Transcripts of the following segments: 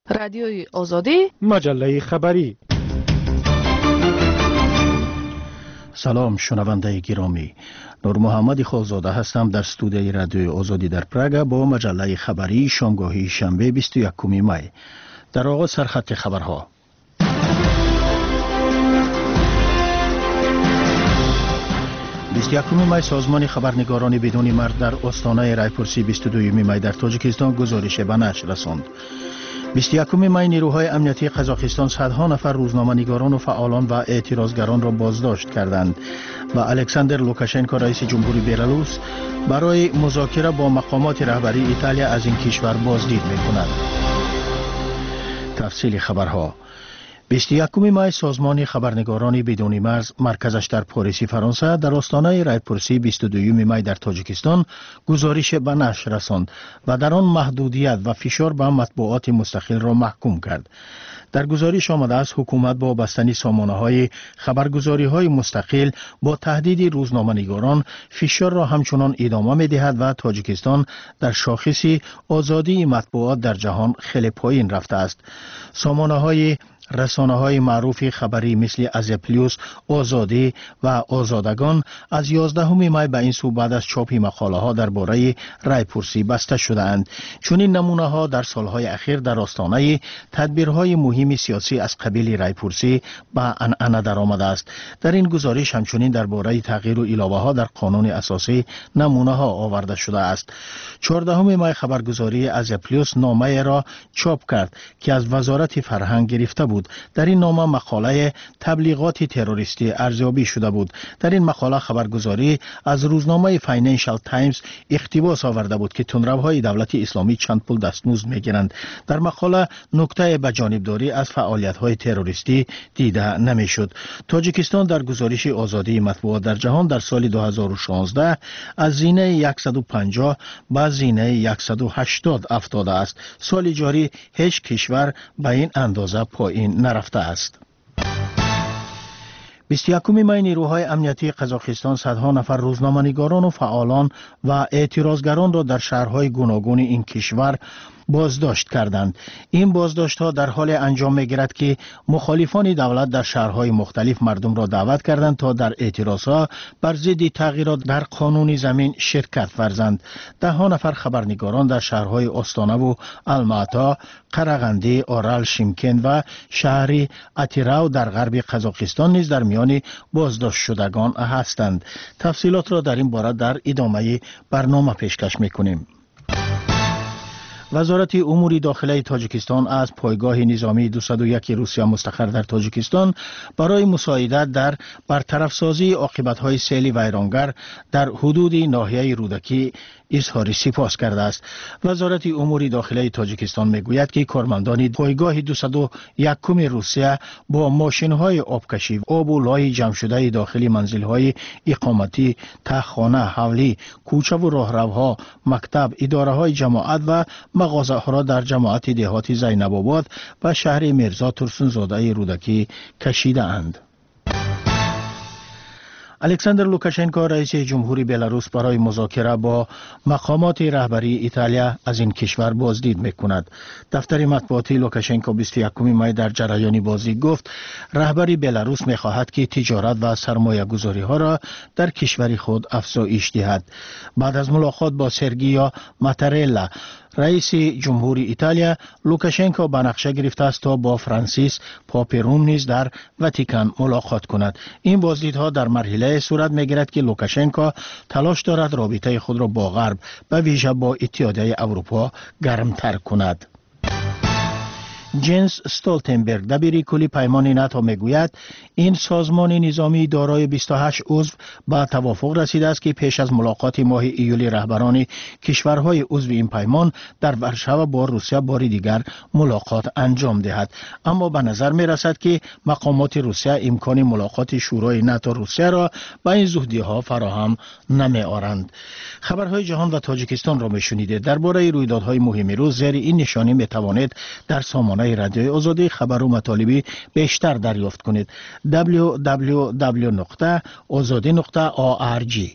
رادیوی آزادی، مجله خبری. سلام شنونده گرامی، نور محمد خالزاده هستم در استودیوی رادیوی آزادی در پراگ با مجله خبری شامگاهی شنبه 21 می. در آغاز سرخط خبرها. 21 می سازمان خبرنگاران بدون مرد در آستانه رایپورسی 22 می در تاجیکستان گزارش به نشر رساند. 21 می نیروهای امنیتی قزاقستان صدها نفر روزنامه‌نگاران و فعالان و اعتراضگران را بازداشت کردند و الکساندر لوکاشنکو رئیس جمهوری بلاروس برای مذاکره با مقامات رهبری ایتالیا از این کشور بازدید می‌کند. تفصیل خبرها. 21 می سازمان خبرنگاران بدون مرز مرکزش در پاریس فرانسه در آستانه رایپورسی 22 می در تاجیکستان گزارش به نشر رساند و در آن محدودیت و فشار به مطبوعات مستقل را محکوم کرد. در گزارش آمده است حکومت با بستن سامانه‌های خبرگزاری‌های مستقل با تهدید روزنامه‌نگاران فشار را همچنان ادامه می‌دهد و تاجیکستان در شاخص آزادی مطبوعات در جهان خیلی پایین رفته است. سامانه‌های رسانه‌های معروف خبری مثل ازپلیوس، آزادی و آزادگان از 11 می به این سو بعد از چاپ مقاله‌ها درباره رایپورسی بسته شده‌اند. چنین نمونه‌ها در سالهای اخیر در آستانه تدبیرهای مهم سیاسی از قبیل رایپورسی به عنعنه درآمده است. در این گزارش همچنین درباره تغییر و علاوه‌ها در قانون اساسی نمونه‌ها آورده شده است. 14 می خبرگزاری ازپلیوس نامه را چاپ کرد که از وزارت فرهنگ گرفته بود. در این نامه مقاله تبلیغات تروریستی ارزیابی شده بود. در این مقاله خبرگزاری از روزنامه فاینانشال تایمز اقتباس آورده بود که تندروهای دولت اسلامی چند پول دستمزد میگیرند. در مقاله نکته به جانبداری از فعالیت‌های تروریستی دیده نمیشد. تاجیکستان در گزارش آزادی مطبوعات در جهان در سال 2016 از زینه 150 به زینه 180 افتاده است. سال جاری هیچ کشور به این اندازه پایین نرفته است. 21 می نیروهای امنیتی قزاقستان صدها نفر روزنامه‌نگاران و فعالان و اعتراضگران را در شهرهای گوناگون این کشور بازداشت کردند. این بازداشت‌ها در حال انجام می‌گیرد که مخالفان دولت در شهرهای مختلف مردم را دعوت کردند تا در اعتراضها بر ضد تغییرات در قانون زمین شرکت ورزند. ده‌ها نفر خبرنگاران در شهرهای آستانه و الماتا، قرغندی، اورال، شیمکن و شهر اتیراو در غرب قزاقستان نیز در میان بازداشت شدگان هستند. تفصیلات را در این باره در ادامه برنامه پیشکش می‌کنیم. وزارت امور داخلی تاجیکستان از پایگاه نظامی 201 روسیه مستقر در تاجیکستان برای مساعدت در برطرف سازی عاقبت‌های سیل ویرانگر در حدود ناحیه رودکی اظهار سپاس کرده است. وزارت امور داخلی تاجیکستان میگوید که کارمندان پایگاه 201 روسیه با ماشین‌های آبکشی، آب و لای جمع شده داخل منزل‌های اقامتی، تهخانه، حولی، کوچه و راهروها، مکتب، اداره‌های جماعت و مغازه‌ها را در جماعت دهات زینب آباد و شهر میرزا ترسونزاده رودکی کشیده اند. الکساندر لوکاشنکو رئیس جمهوری بلاروس برای مذاکره با مقامات رهبری ایتالیا از این کشور بازدید میکند. دفتر مطبوعاتی لوکاشنکو 21 می در جریان بازی گفت رهبری بلاروس میخواهد که تجارت و سرمایه گذاری ها را در کشور خود افزایش دهد. بعد از ملاقات با سرگیو ماتارلا رئیس جمهوری ایتالیا، لوکاشنکو به نقشه گرفته است تا با فرانسیس پاپ روم نیز در واتیکان ملاقات کند. این بازدیدها در مرحله صورت میگیرد که لوکاشنکو تلاش دارد رابطه خود را با غرب به ویژه با اتحادیه اروپا گرمتر کند. جنس استولتنبرگ دبیر کل پیمان ناتو میگوید این سازمان نظامی دارای 28 عضو به توافق رسیده است که پیش از ملاقات ماه ایول رهبران کشورهای عضو این پیمان در ورشو با روسیه بار دیگر ملاقات انجام دهد. اما به نظر می رسد که مقامات روسیه امکان ملاقات شورای ناتو روسیه را به این زودی ها فراهم نمی آورند. خبرهای جهان و تاجیکستان را می شنیدید. درباره رویدادهای مهم روز زیر این نشانی می توانید در سامانه رادیوی آزادی خبر و مطالبی بیشتر دریافت کنید. www.azadi.org.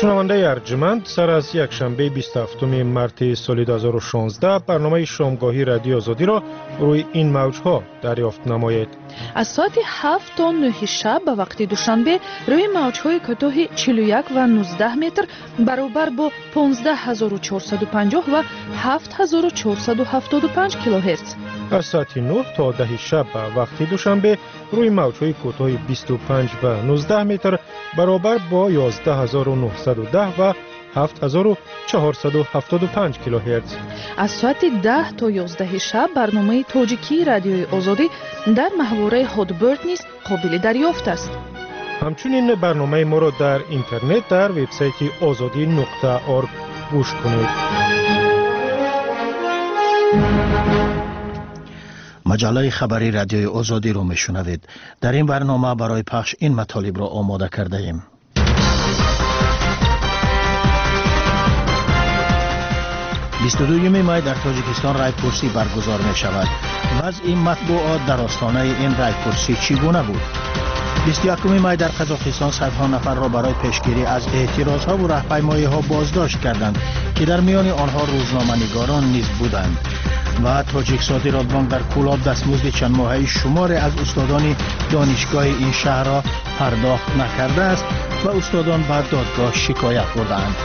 شنونده ارجمند، سر از یک شنبه 27 مارت سال 2016 برنامه شامگاهی رادیو آزادی را روی این موجها دریافت نمایید. از ساعت 7 تا 9 شب به وقت دوشنبه روی موجهای کوتاه 41 و 19 متر برابر با 15450 و 7475 کیلوهرتز. از ساعت 9 تا 10 شب به وقت دوشنبه روی موجهای کوتاه 25 و 19 متر برابر با 11910 و 7475 کیلوهرتز. از ساعت 10 تا 11 شب برنامه تاجیکی رادیوی آزادی در محوره هودبرد نیز قابل دریافت است. همچنین برنامه ما را در اینترنت در وبسایت azadi.org گوش کنید. مجله خبری رادیوی آزادی رو میشنوید. در این برنامه برای پخش این مطالب را آماده کرده ایم. 22 می در تاجیکستان رایپرسی برگزار می شود. وضع مطبوعات در آستانه این رایپرسی چگونه بود؟ 21 می در قزاقستان صدها نفر را برای پیشگیری از اعتراضها و راهپیمایی‌ها بازداشت کردند که در میان آنها روزنامه‌نگاران نیز بودند. و تاجیک صادرات بانک در کولاب دستمزد چند ماهه شمار از استادان دانشگاه این شهر را پرداخت نکرده است و استادان به دادگاه شکایت بردند.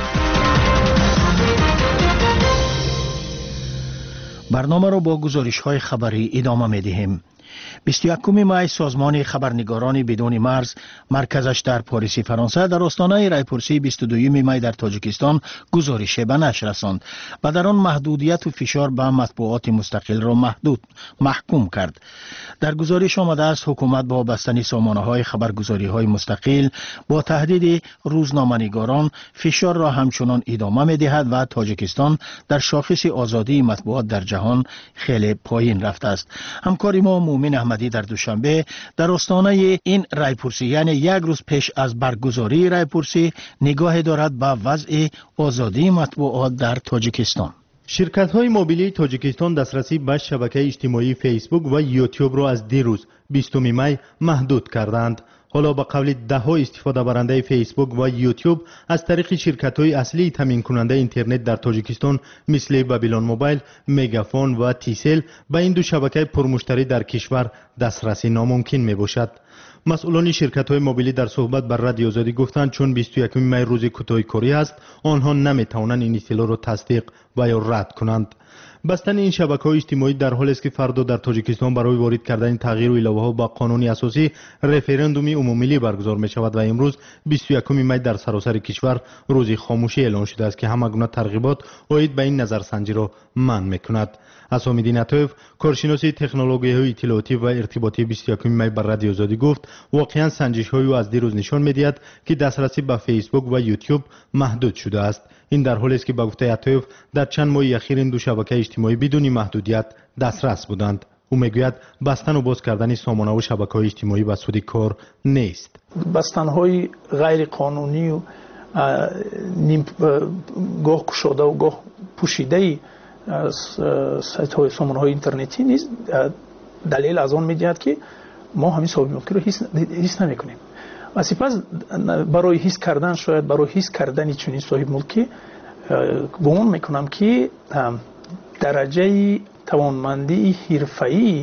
برنامه را با گزارش‌های خبری ادامه می‌دهیم. 21 می سازمان خبرنگاران بدون مرز مرکزش در پاریس فرانسه در آستانه رایپرسی 22 می در تاجیکستان گزارش به نشر رساند و در آن محدودیت و فشار به مطبوعات مستقل را محکوم کرد. در گزارش آمده است حکومت با بستن سامانه‌های خبرگزاری‌های مستقل با تهدید روزنامه‌نگاران فشار را همچنان ادامه می‌دهد و تاجیکستان در شاخص آزادی مطبوعات در جهان خیلی پایین رفته است. همکار ما مومن احمدی در دوشنبه در آستانه این رایپرسی یعنی یک روز پیش از برگزاری رایپرسی نگاه دارد به وضع آزادی مطبوعات در تاجیکستان. شرکت‌های موبیلی تاجیکستان دسترسی به شبکه اجتماعی فیسبوک و یوتیوب را از دیروز 20 می محدود کردند. حالا با قول ده‌ها استفاده برنده فیسبوک و یوتیوب از طریق شرکت‌های اصلی تامین کننده اینترنت در تاجیکستان مثل بابیلون موبایل، مگافون و تیسل به این دو شبکه پرمشتری در کشور دسترسی ناممکن میباشد. مسئولان شرکت‌های موبیلی در صحبت بر رادیو آزادی گفتند چون 21 می روز کوتاه کاری است آنها نمی‌توانند این اطلاع را تصدیق و یا رد کنند. بستن این شبکه‌های اجتماعی در حالی است که فردا در تاجیکستان برای وارد کردن تغییر و علاوه‌ها با قانون اساسی رفراندومی عمومی برگزار می‌شود و امروز 21 می در سراسر کشور روز خاموشی اعلان شده است که همگونه ترغیبات عاید به این نظرسنجی را منع می‌کند. اسامدین عطایف کارشناس تکنولوژی‌های اطلاعاتی و ارتباطی 21 می بر رادیو آزادی گفت واقعاً سنجش‌های از دیروز نشان می‌دهد که دسترسی به فیسبوک و یوتیوب محدود شده است. این در حالی است که به گفته عطایف در چند ماه اخیر این دو شبکه اجتماعی بدون محدودیت دسترس بودند. او میگوید بستن و باز کردن سامانه و شبکه‌های اجتماعی به سود کار نیست. بستن‌های غیر قانونی و گاه گشاده و گاه پوشیده سایت‌های سامانه‌های اینترنتی نیست. دلیل از آن می‌دهد که ما همین صاحب ملکی رو حس نمی‌کنیم. و سپس برای حس کردن شاید برای حس کردن چنین صاحب ملکی گمان میکنم که درجه توانمندی حرفه‌ای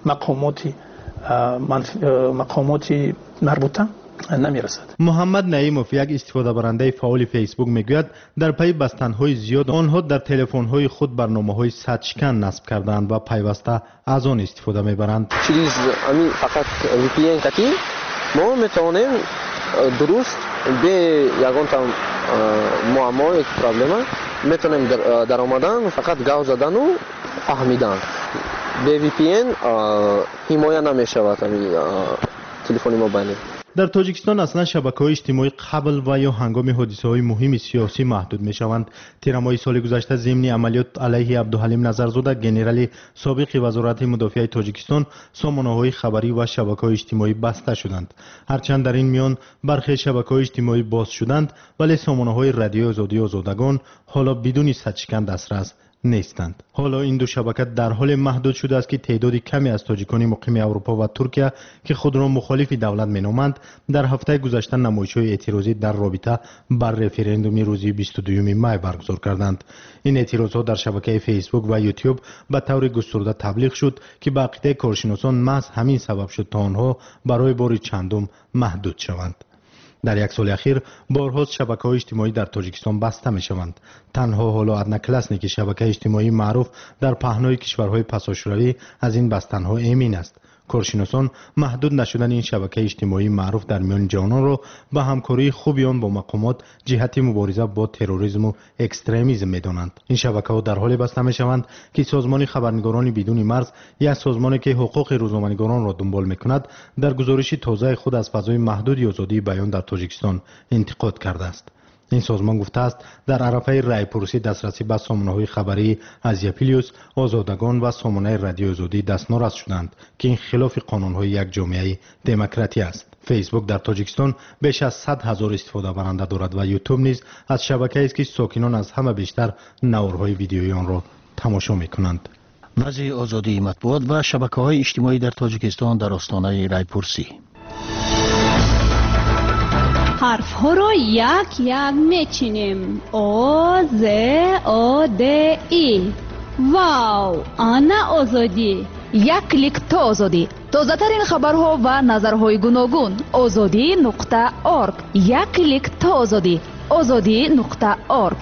مقامات مربوطه نمیرسد. محمد نعیموف یک استفاده برنده فعال فیسبوک میگوید در پی بستن‌های زیاد آنها در تلفن‌های خود برنامه‌های سدشکن نصب کردند و پیوسته از آن استفاده میبرند. چیز همین فقط VPN کتی ما میتونیم درست به یگان تا معما یک پرابلم میتونیم در آمدن فقط گاو زدن و فهمیدن. به VPN حمایت نمیشود تلفن موبایلی. در تاجیکستان اصلا شبکه‌های اجتماعی قبل و یا هنگام حادثه‌های مهم سیاسی محدود می‌شوند. تیر ماه سال گذشته ضمن عملیات علیه عبدالحلیم نظرزاده گنرال سابق وزارت مدافع تاجیکستان سامانه‌های خبری و شبکه‌های اجتماعی بسته شدند. هرچند در این میان برخی شبکه‌های اجتماعی باز شدند ولی سامانه‌های رادیو آزادی آزادگان حالا بدون سدشکن دسترس نیستند. حالا این دو شبکه در حال محدود شده است که تعداد کمی از تاجیکان مقیم اروپا و ترکیه که خود را مخالف دولت مینامند در هفته گذشته نمایش‌های اعتراضی در رابطه با رفراندوم روز 22 می برگزار کردند. این اعتراضات در شبکه فیسبوک و یوتیوب به طور گسترده تبلیغ شد که به عقیده کارشناسان محض همین سبب شد تا آنها برای بار چندم محدود شوند. در یک سال اخیر بارها شبکه‌های اجتماعی در تاجیکستان بسته می‌شوند. تنها حالا ادنا کلاسنی که شبکه اجتماعی معروف در پهنای کشورهای پساشوروی از این بستن‌ها ایمن است. کارشناسان محدود نشدن این شبکه اجتماعی معروف در میان جوانان را به همکاری خوبی آن با مقامات جهت مبارزه با تروریسم و اکستریمیسم می‌دانند. این شبکه‌ها در حال بسته می‌شوند که سازمان خبرنگاران بدون مرز، یک سازمانی که حقوق روزنامه‌نگاران را دنبال می‌کند، در گزارش تازه خود از فضای محدود آزادی بیان در تاجیکستان انتقاد کرده است. این سازمان گفته است در عرفه رایپرسی دسترسی به سامانه‌های خبری از یپیلیوس، آزادگان و سامانه رادیو آزادی دستمزد شدند که این خلاف قانون‌های یک جامعه دموکراتی است. فیسبوک در تاجیکستان بیش از 100,000 استفاده کننده دارد و یوتیوب نیز از شبکه‌ای است که ساکنان از همه بیشتر نوارهای ویدیویی آن را تماشا می‌کنند. وضع آزادی مطبوعات و شبکه‌های اجتماعی در تاجیکستان در آستانه رایپرسی. حرف ها را یک یک میچینیم. او ز او د ای. واو، آنا آزادی. یک کلیک تا آزادی. تازه ترین خبرها و نظرهای گوناگون. azadi.org. یک کلیک تا آزادی. azadi.org.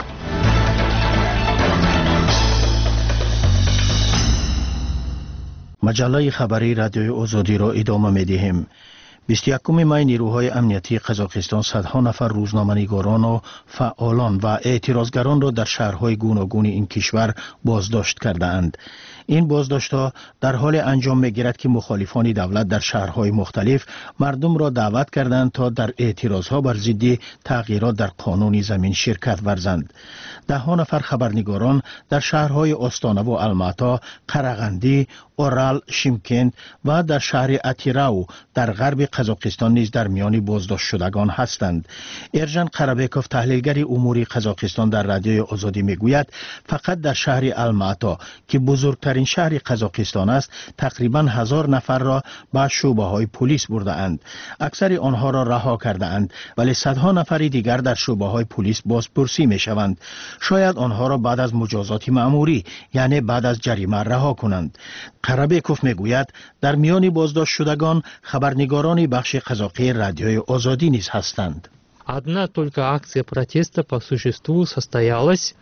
مجله خبری رادیوی آزادی را ادامه می‌دهیم. 21 می نیروهای امنیتی قزاقستان صدها نفر روزنامه‌نگاران و فعالان و اعتراضگران را در شهرهای گوناگون این کشور بازداشت کرده‌اند. این بازداشت‌ها در حال انجام می‌گیرد که مخالفان دولت در شهرهای مختلف مردم را دعوت کردند تا در اعتراضها بر ضد تغییرات در قانون زمین شرکت ورزند. ده‌ها نفر خبرنگاران در شهرهای آستانه و الماتا، قرغندی، اورال، شیمکند و در شهر اتیراو در غرب قزاقستان نیز در میان بازداشت شدگان هستند. ارژن قربیکوف تحلیلگر امور قزاقستان در رادیوی آزادی میگوید فقط در شهر الماتا که بزرگترین شهر قزاقستان است تقریبا 1000 نفر را به شعبه‌های پلیس برده اند. اکثر آنها را رها کرده اند ولی صدها نفر دیگر در شعبه‌های پلیس بازپرسی میشوند. شاید آنها را بعد از مجازات مأموری یعنی بعد از جریمه رها کنند. قربیکوف میگوید در میان بازداشت شدگان خبرنگاران بخش قزاقی رادیوی آزادی نیز هستند. Одна только акция протеста по существу состоялась.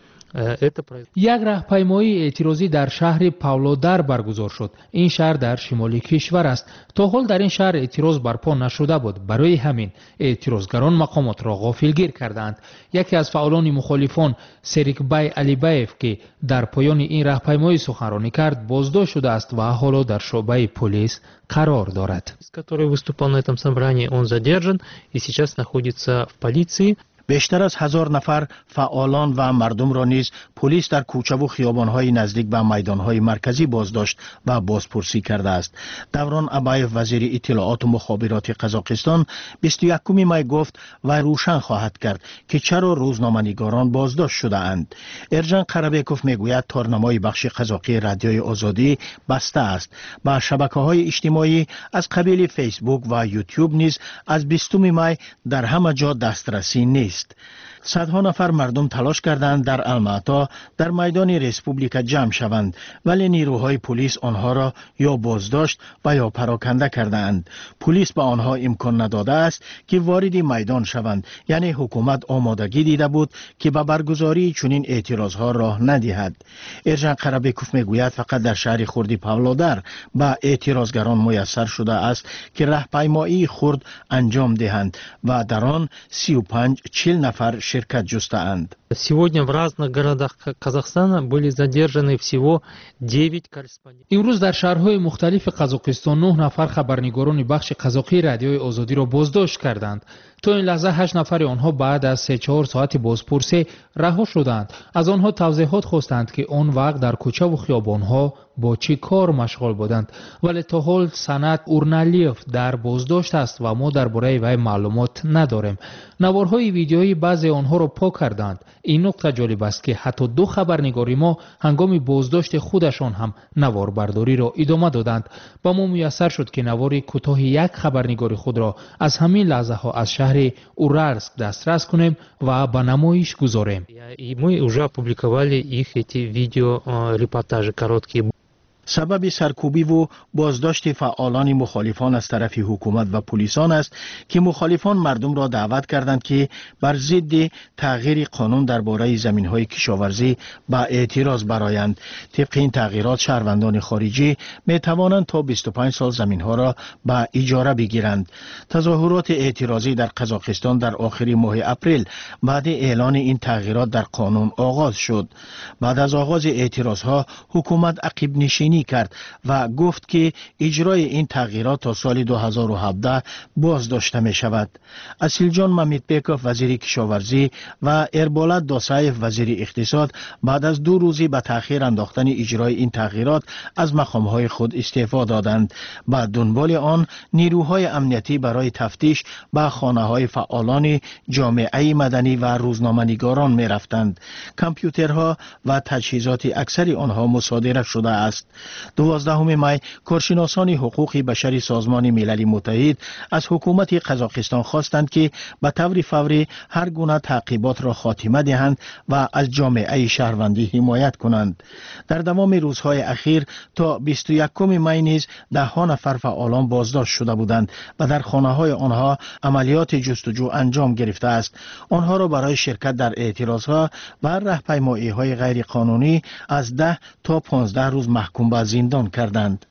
یک راهپیمایی اعتراضی در شهر پاولودار برگزار شد. این شهر در شمال کشور است. تا حال در این شهر اعتراض برپا نشده بود. برای همین اعتراضگران مقامات را غافلگیر کردند. یکی از فعالان مخالفان سریکبای علیبایف که در پایان این راهپیمایی سخنرانی کرد بازداشت شده است و حالا در شعبه پلیس قرار دارد. Который выступал на этом собрании, он задержан и сейчас находится в полиции. بیشتر از 1000 نفر فعالان و مردم را نیز پلیس در کوچه و خیابان‌های نزدیک به میدان‌های مرکزی بازداشت و بازپرسی کرده است. دوران ابایف وزیر اطلاعات و مخابرات قزاقستان 21 می گفت و روشن خواهد کرد که چرا روزنامه‌نگاران بازداشت شده اند. ارژن قربیکوف میگوید تارنمای بخش قزاقی رادیوی آزادی بسته است. با شبکه‌های اجتماعی از قبیل فیسبوک و یوتیوب نیز از 20 می در همه جا دسترسی نیست. صدها نفر مردم تلاش کردند در الماتا در میدان رسپوبلیکا جمع شوند ولی نیروهای پلیس آنها را یا بازداشت و یا پراکنده کردند. پلیس به آنها امکان نداده است که وارد میدان شوند، یعنی حکومت آمادگی دیده بود که به برگزاری چنین اعتراضها راه ندهد. ارژن قربیکوف میگوید فقط در شهر خرد پاولودار به اعتراضگران میسر شده است که راهپیمایی خرد انجام دهند و در آن 35-40 نفر شرکت جسته‌اند. Сегодня в разных городах Казахстана были задержаны всего 9 корреспондентов. امروز در شهرهای مختلف قزاقستان 9 نفر خبرنگاران بخش قزاقی رادیوی آزادی را بازداشت کردند. تا این لحظه 8 نفر آنها بعد از 3-4 ساعت بازپرسی رها شدند. از آنها توضیحات خواستند که آن وقت در کوچه و خیابانها با چی کار مشغول بودند، ولی تا حال سند اورنالیف در بازداشت است و ما درباره وی معلومات نداریم. نوارهای ویدیویی بعضی آنها را پاک کردند. این نکته جالب است که حتی 2 خبرنگاری ما هنگام بازداشت خودشان هم نوار برداری را ادامه دادند. با ما میسر شد که نوار کوتاه یک خبرنگاری خود را از همین لحظه ها از شهر اورالسک دسترس کنیم و به نمایش گذاریم. Мы уже опубликовали их эти видеорепортажи короткие. سبب سرکوبی و بازداشت فعالان مخالفان از طرف حکومت و پلیسان است که مخالفان مردم را دعوت کردند که بر ضد تغییر قانون درباره زمین‌های کشاورزی با اعتراض برآیند. طبق این تغییرات شهروندان خارجی می توانند تا 25 سال زمین‌ها را به اجاره بگیرند. تظاهرات اعتراضی در قزاقستان در آخر ماه اپریل بعد اعلان این تغییرات در قانون آغاز شد. بعد از آغاز اعتراضها حکومت عقب نشینی کرد و گفت که اجرای این تغییرات تا سال 2017 بازداشته می شود. اسیلجان مامیتبکوف وزیر کشاورزی و اربالت داسایف وزیر اقتصاد بعد از 2 روزی به تأخیر انداختن اجرای این تغییرات از مقامهای خود استعفا دادند. بعد دنبال آن نیروهای امنیتی برای تفتیش به خانه‌های فعالان جامعه مدنی و روزنامه‌نگاران می رفتند. کامپیوترها و تجهیزات اکثر آنها مصادره شده است. 12 می کارشناسان حقوق بشری سازمان ملل متحد از حکومت قزاقستان خواستند که به طور فوری هر گونه تعقیبات را خاتمه دهند و از جامعه شهروندی حمایت کنند. در دوام روزهای اخیر تا 21 می نیز 10 نفر فعالان بازداشت شده بودند و در خانه‌های آنها عملیات جستجو انجام گرفته است. آنها را برای شرکت در اعتراضها و راهپیمایی‌های غیر قانونی از 10 تا 15 روز محکوم به زندان کردند.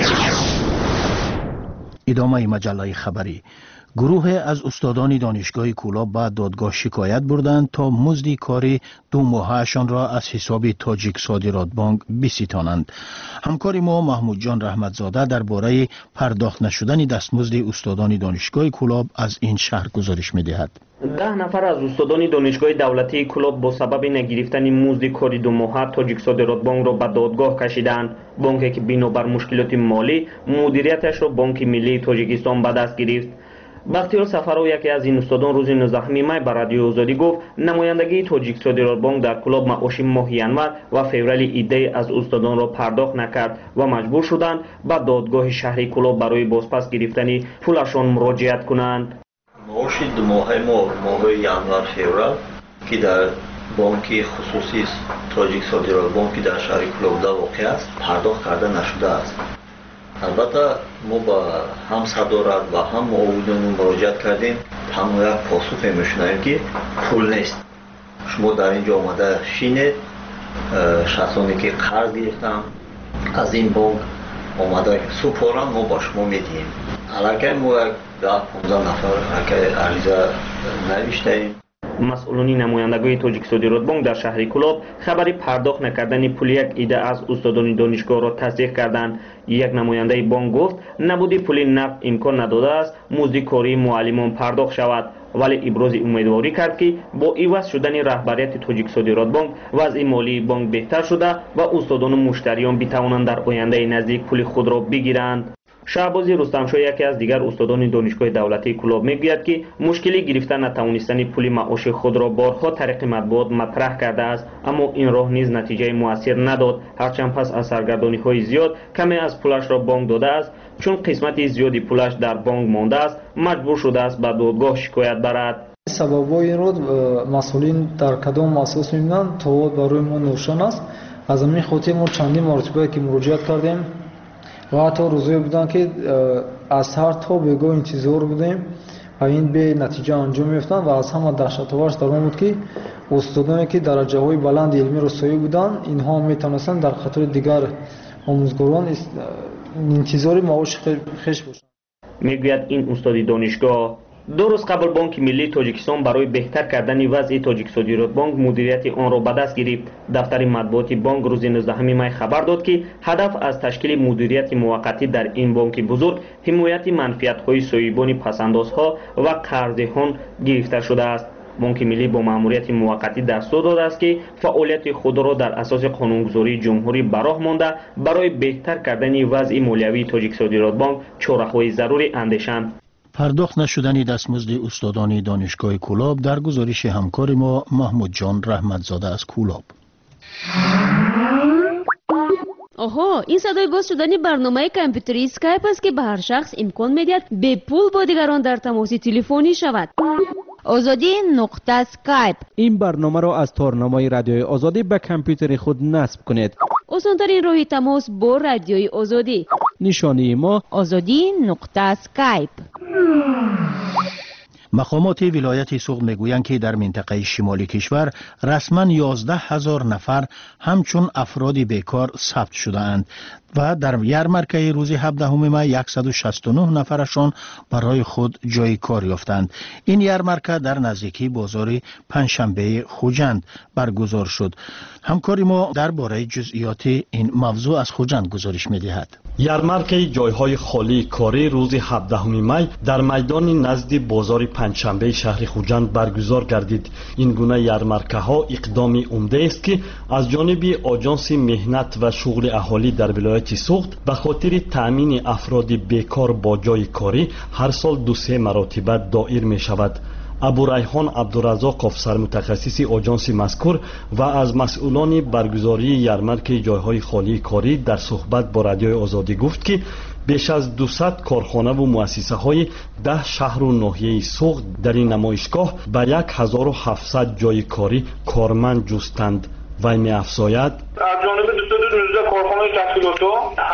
ادامه مجله خبری. گروه از استادان دانشگاه کولاب به دادگاه شکایت بردند تا مزد کاری 2 ماهه‌شان را از حساب تاجیک صادرات بانک بستانند. همکار ما محمود جان رحمتزاده درباره پرداخت نشدن دستمزد استادان دانشگاه کولاب از این شهر گزارش می‌دهد. 10 نفر از استادان دانشگاه دولتی کولاب با سبب نگرفتن مزد کاری 2 ماهه تاجیک صادرات بانک را به دادگاه کشیدند. بانکی که بنابر مشکلات مالی مدیریتش را بانک ملی تاجیکستان به دست گرفت. بختیار سفرو یکی از این استادان روز 19 می به رادیو آزادی گفت نمایندگی تاجیک صادرات بانک در کولاب معاش ماه ینور و فوریه ایده از استادان را پرداخت نکرد و مجبور شدند به دادگاه شهری کولاب برای بازپس گرفتن پولشان مراجعت کنند. معاش 2 ماهه ماه ینور فوریه که در بانک خصوصی تاجیک صادرات بانک در شهر کولاب واقع است پرداخت کرده نشده است. البته ما با هم صدارت و هم معاونین مراجعت کردیم، هم یک پاسخ میشنویم که پول نیست. شما در اینجا آمده شینید، شخصانی که قرض گرفتن از این بانک آمده سپارن ما با شما میدیم. علاقه ما 10-15 نفر عریضه نوشتیم. مسئولان نمایندگی تاجیک صادرات بانک در شهر کولاب خبر پرداخت نکردن پول یک ایده از استادان دانشگاه را تصدیق کردند. یک نماینده بانک گفت نبودی پول نقد امکان نداده است مزد کاری معلمان پرداخت شود، ولی ابراز امیدواری کرد که با عوض شدن رهبریت تاجیک صادرات بانک وضع مالی بانک بهتر شده و استادان و مشتریان بتوانند در آینده نزدیک پول خود را بگیرند. شهباز رستمشاه یکی از دیگر استادان دانشگاه دولتی کولاب میگوید که مشکلی گرفتن نتوانستن پول معاش خود را بارها طریق مطبوعات مطرح کرده است، اما این راه نیز نتیجه موثر نداد. هرچند پس از سرگردانی‌های زیاد کمی از پولش را بانک داده است، چون قسمت زیادی پولش در بانک مانده است مجبور شده است به دادگاه شکایت برد. سببای این رو مسئولین در کدام اساس می‌بینند تا برای ما نوشان است. از همین خاطر ما چندین مرتبه که مراجعت کردیم و حتی روزی بودن که از هر تا بگاه انتظار بودیم و این به نتیجه انجام میفتن و از همه دهشت‌آورش در اون بود که استادانی که درجه های بلند علمی رسایی بودن اینها میتونستن در خاطر دیگر آموزگاران انتظار معاش خیش باشند. میگوید این استادی دانشگاه دو روز قبل بانک ملی تاجیکستان برای بهتر کردن وضع تاجیک صادرات بانک مدیریت آن را به دست گرفت. دفتر مطبوعات بانک روز 19 می خبر داد که هدف از تشکیل مدیریت موقتی در این بانک بزرگ حمایت منفعت‌های صاحبان پس‌اندازها و قرضدهان گرفته شده است. بانک ملی با مأموریت موقتی دستور داده است که فعالیت خود را در اساس قانونگذاری جمهوری به راه مانده برای بهتر کردن وضع مالیوی تاجیک صادرات بانک چاره‌های ضروری اندیشند. پرداخت نشدن دستمزد استادان دانشگاه کولاب در گزارش همکار ما محمود جان رحمتزاده از کولاب. آها، این صدای باز شدن برنامه کامپیوتری اسکایپ است که به هر شخص امکان می‌دهد به پول با دیگران در تماس تلفنی شود. آزادی نقطه اسکایپ. این برنامه را از تارنمای رادیوی آزادی به کامپیوتر خود نصب کنید. آسان‌ترین راه تماس با رادیوی آزادی. نشانی ما آزادی نقطه اسکایپ. مقامات ولایت سوغد میگویند که در منطقه شمالی کشور رسما 11,000 نفر همچون افراد بیکار ثبت شده اند و در یارمارکه روز 17 می 169 نفرشان برای خود جای کار یافتند. این یارمارکه در نزدیکی بازار پنجشنبه خوجند برگزار شد. همکار ما درباره جزئیات این موضوع از خوجند گزارش می‌دهد. یارمارکه جایهای خالی کاری روز 17 می در میدان نزد بازار پنجشنبه شهر خوجند برگزار گردید. این گونه یارمارکه ها اقدامی عمده است که از جانب آژانس مهنت و شغل اهالی در ولایت سوغد به خاطر تأمین افراد بیکار با جای کاری هر سال 2-3 مرتبه دایر می شود. ابوریحان عبدالرزاق افسر متخصص آژانس مذکور و از مسئولان برگزاری یارمارک جایهای خالی کاری در صحبت با رادیوی آزادی گفت که بیش از 200 کارخانه و مؤسسه های 10 شهر و ناحیه سوغد در این نمایشگاه به 1700 جای کاری کارمند جستند. وی می افزاید از جانب 219 کارخانه تشکیلاتو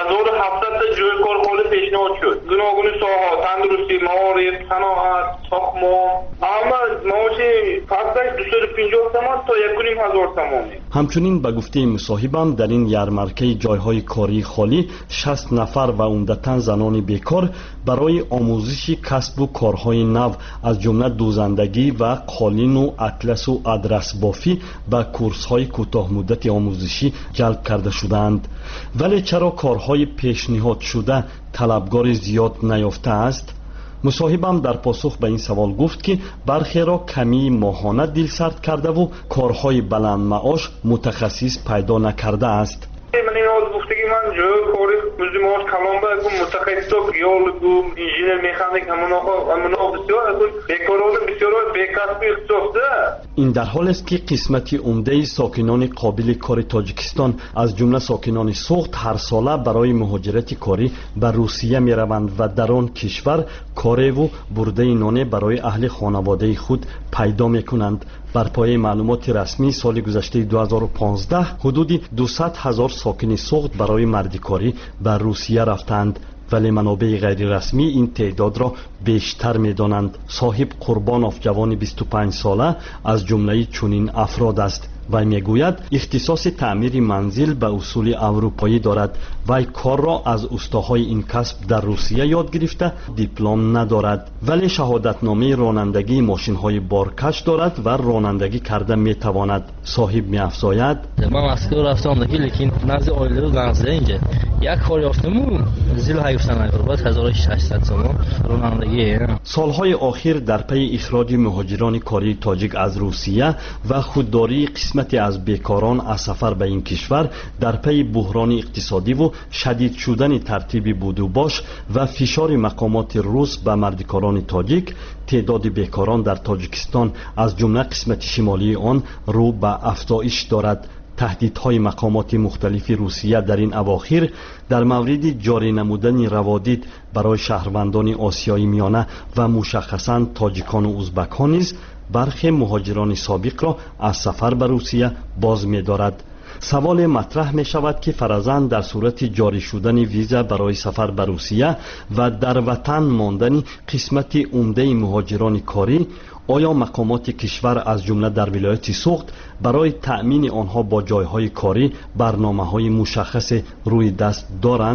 1700 جای کار خالی پیشنهاد شد. گوناگون ساحات تندرستی، معارف، صنعت، ساختمان، اما معاش فقط 250 تومان تا 1,500 تومان. همچنین به گفته مصاحبم در این یارمارکه جایهای کاری خالی 60 نفر و عمدتاً زنان بیکار برای آموزش کسب و کارهای نو از جمله دوزندگی و قالین و اطلس و ادرس بافی و کورس‌های کوتاه مدت آموزشی جلب کرده شدند. ولی چرا کارهای پیشنهاد شده طلبگار زیاد نیافته است؟ مصاحبم در پاسخ به این سوال گفت که برخی را کمی ماهانه دل سرد کرده و کارهای بلند معاش متخصص پیدا نکرده است. من این آز گفته که من جای کاری روزی معاش کلام بگم متخصص بیولوگ انجینر مکانیک همونا بسیار بیکاران بسیار بیکسبی اختصاصه. این در حال است که قسمتی عمده ساکنان قابل کار تاجیکستان از جمله ساکنان سوغد هر ساله برای مهاجرت کاری به روسیه می روند و در آن کشور کاری و برده نان برای اهل خانواده خود پیدا می کنند. بر پایه معلومات رسمی سال گذشته 2015 حدود 200,000 ساکن سوغد برای مردکاری به روسیه رفتند، ولی منابع غیر رسمی این تعداد را بیشتر می دانند. صاحب قربانوف جوان 25 ساله از جمله چنین افراد است. وی میگوید اختصاص تعمیر منزل به اصول اروپایی دارد. وی کار را از استاهای این کسب در روسیه یاد گرفته، دیپلم ندارد، ولی شهادتنامه رانندگی ماشین های بارکش دارد و رانندگی کرده می تواند. صاحب می افزاید من مسکو رفتم دیگه، لیکن نزد آیله و نزد اینجا یک کار یافتم زیل هایفتن بعد 1600 تومان رانندگی. سالهای اخیر در پی اخراج مهاجران کاری تاجیک از روسیه و خودداری قسمتی از بیکاران از سفر به این کشور در پی بحران اقتصادی و شدید شدن ترتیب بودوباش و فشار مقامات روس به مردکاران تاجیک، تعداد بیکاران در تاجیکستان از جمله قسمت شمالی آن رو به افزایش دارد. تهدیدهای مقامات مختلف روسیه در این اواخر در مورد جاری نمودن روادید برای شهروندان آسیای میانه و مشخصاً تاجیکان و ازبکان نیز برخی مهاجران سابق را از سفر به روسیه باز می دارد. سوال مطرح می شود که فرضاً در صورت جاری شدن ویزا برای سفر به روسیه و در وطن ماندن قسمت عمده مهاجران کاری، آیا مقامات کشور از جمله در ولایت سوغد برای تأمین آنها با جایهای کاری برنامه‌های مشخص روی دست دارند؟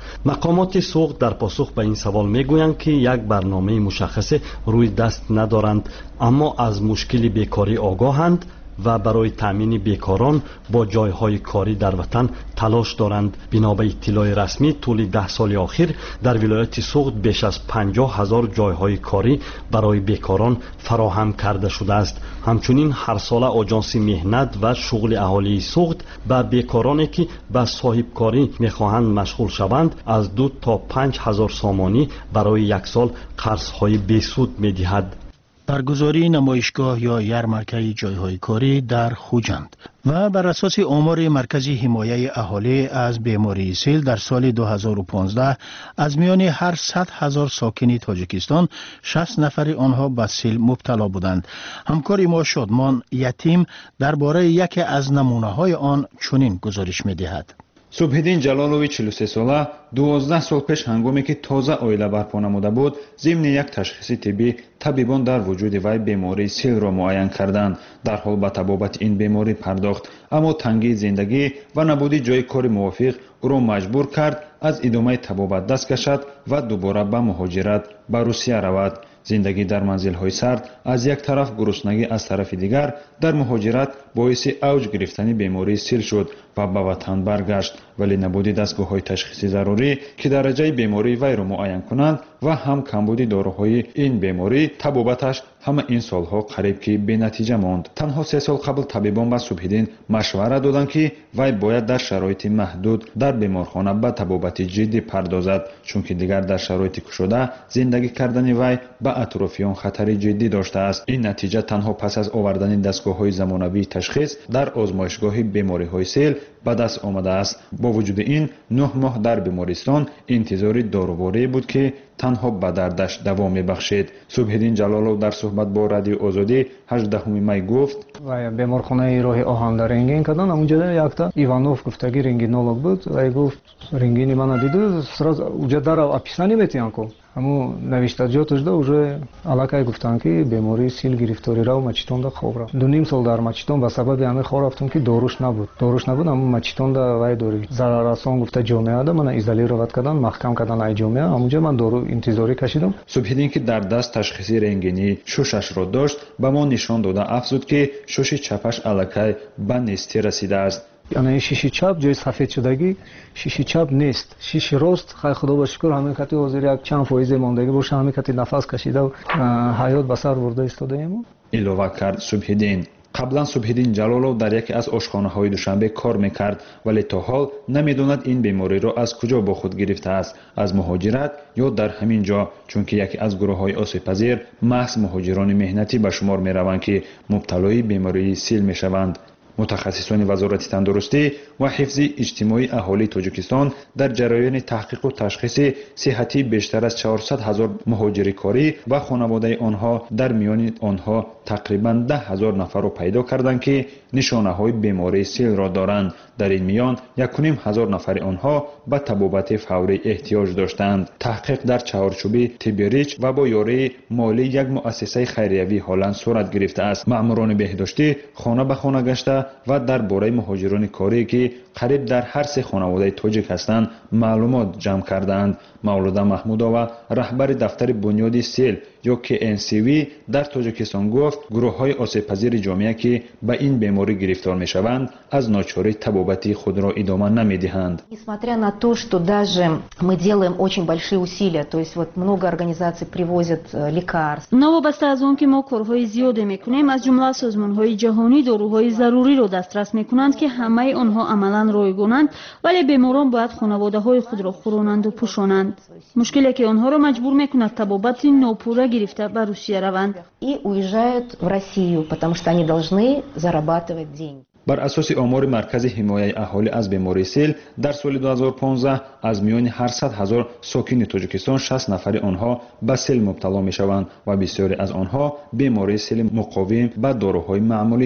مقامات سوخت در پاسخ به این سوال میگویند که یک برنامه مشخص روی دست ندارند، اما از مشکل بیکاری آگاهند و برای تامین بیکاران با جایهای کاری در وطن تلاش دارند. بنا به اطلاع رسمی طول 10 سال اخیر در ولایت سوخت بیش از 50,000 جایهای کاری برای بیکاران فراهم کرده شده است. همچنین هر سال آژانس مهنت و شغل اهالی سوخت به بیکارانی که به صاحب کاری میخواهند مشغول شوند از 2 تا 5,000 سامانی برای یک سال قرضهای بیسود میدهد. برگزاری نمایشگاه یا یرمرکه جایهای کاری در خوجند و بر اساس آمار مرکز حمایه اهالی از بیماری سیل در سال 2015 از میان هر 100,000 ساکن تاجیکستان 60 نفر آنها به سیل مبتلا بودند. همکار ما شادمان یتیم درباره یکی از نمونه‌های آن چنین گزارش می‌دهد. سبحیدین جلالوی 43 ساله 12 سال پیش هنگامی که تازه اویله برپا نموده بود ضمن یک تشخیص طبی طبیبان در وجود وی بیماری سیل را معاین کردند. در حال به طبابت این بیماری پرداخت، اما تنگی زندگی و نبودی جای کار موافق او را مجبور کرد از ادامه طبابت دست کشد و دوباره به مهاجرت به روسیه رود. زندگی در منزل‌های سرد از یک طرف، گرسنگی از طرف دیگر در مهاجرت باعث اوج گرفتن بیماری سیل شد و به وطن برگشت، ولی نبودی دستگاه‌های تشخیصی ضروری که درجه بیماری وی را معاین کنند و هم کمبود داروهای این بیماری طبابتش همه این سالها قریب که بی‌نتیجه ماند. تنها 3 سال قبل طبیبان به سبحیدین مشوره دادند که وی باید در شرایط محدود در بیمارخانه به طبابت جدی پردازد، چون که دیگر در شرایط گشوده زندگی کردن وی به اطرافیان خطری جدی داشته است. این نتیجه تنها پس از آوردن دستگاه‌های زمانوی تشخیص در آزمایشگاه بیماری‌های سیل به دست آمده است. با وجود این 9 ماه در بیمارستان انتظار داروباری بود که تنها به دردش دوام می‌بخشید. سبحیدین جلالو در صحبت با رادیو آزادی 18 می گفت: و بیمارخانه راه آهن در رنگین کردن، اونجا یک تا ایوانوف گفتگی رنگینولوگ بود و گفت رنگینی من دیدو сразу اونجا در описание میتیان کو همو نوشته جاتش دا уже алакай گفتن که بیماری سیل گرفتاری را مچتون دا خوب را 2.5 سال در مچتون به سبب همه خور رفتم که داروش نبود اما مچتون دا وای داری ضرررسان گفته جامعه دا من ایزولیرovat کردن محکم کردن ای جامعه همونجا من دارو انتظاری کشیدم. سبحیدین که در دست تشخیصی رنگینی شوشش را داشت به ما نشان داده افزود که شوش چپش алакай به نیستی رسیده است. یعنی شیشه چپ جای سفید شدگی شیشه چپ نیست، شیشه راست خیر خدا با شکر همین کتی حاضر یک چند فایز ماندگی باشه، همین کتی نفس کشیده و حیات به سر برده ایستاده ایم. ایلوه کرد سبحیدین. قبلا سبحیدین جلالو در یکی از آشخانه‌های دوشنبه کار میکرد، ولی تا حال نمیدوند این بیماری را از کجا با خود گرفته است، از مهاجرت یا در همین جا، چون که یکی از گروه‌های آسیب‌پذیر محض مهاجران مهنتی به شمار میروند که مبتلای بیماری سیل میشوند. متخصصان وزارت تندرستی و حفظ اجتماعی اهالی تاجیکستان در جریان تحقیق و تشخیص صحتی بیشتر از 400,000 مهاجر کاری و خانواده آنها در میان آنها تقریباً 10,000 نفر را پیدا کردند که نشانه‌های بیماری سیل را دارند. در این میان 1,500 نفر آنها به طبابت فوری احتیاج داشتند. تحقیق در چهارچوب تبریچ و با یاری مالی یک مؤسسه خیریوی هلند صورت گرفته است. مأموران بهداشتی خانه به خانه گشته و درباره مهاجران کاری که قریب در هر 3 خانواده تاجیک هستند معلومات جمع کردند. مولوده محمودова رهبر دفتر بنیاد سیل یا KNCV در تاجیکستان گفت گروه‌های آسیب‌پذیر جامعه که به این بیماری گرفتار می‌شوند از ناچاری طبابت خود را ادامه نمی‌دهند. Несмотря на то, что даже мы делаем очень большие усилия, то есть вот много организаций привозят лекарства. новобаста аз он ки мо корҳои зиёде мекунем, аз ҷумла созмонҳои ҷаҳонӣ доруҳои заруриро дастрас мекунанд ки ҳамаи онҳо амалан ройгонанд, вале беморон бояд хонаводаҳои худро хӯронанду пӯшонанд. мушкиле ки онҳоро маҷбур мекунад табобати нопурра гирифта ба русия раванд и уезжают в Россию, потому что они должны зарабатывать деньги. بر اساس آمار مرکز حمایه اهالی از بیماری سیل در سال 2015 از میان هر 100,000 ساکن تاجیکستان 60 نفر آنها به سیل مبتلا میشوند و بسیاری از آنها بیماری سیل مقاوم به داروهای معمولی است.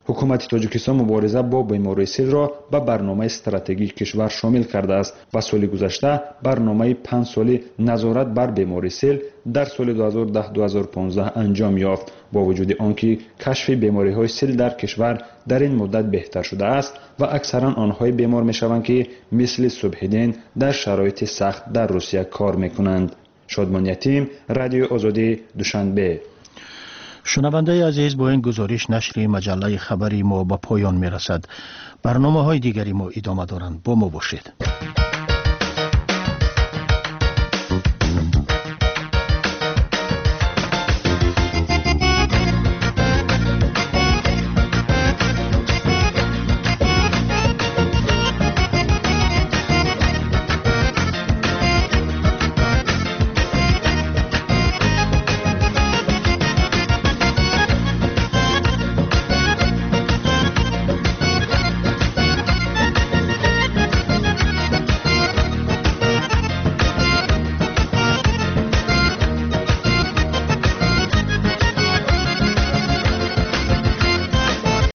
ҳукумати тоҷикистон мубориза бо бемории силро ба барномаи стратегии кишвар шомил кардааст ва соли гузашта барномаи 5 соли назорат бар бемории сил дар соли 2010-2015 анҷом ёфт. бо вуҷуди он ки кашфи бемориҳои сил дар кишвар дар ин муддат беҳтар шудааст ва аксаран онҳое бемор мешаванд ки мисли субҳиддин дар шароити сахт дар русия кор мекунанд. шодмон ятим, радиои озодӣ, душанбе. шунавандаи азиз, бо ин гузориш нашри маҷаллаи хабари мо ба поён мерасад. барномаҳои дигари мо идома доранд. бо мо бошед.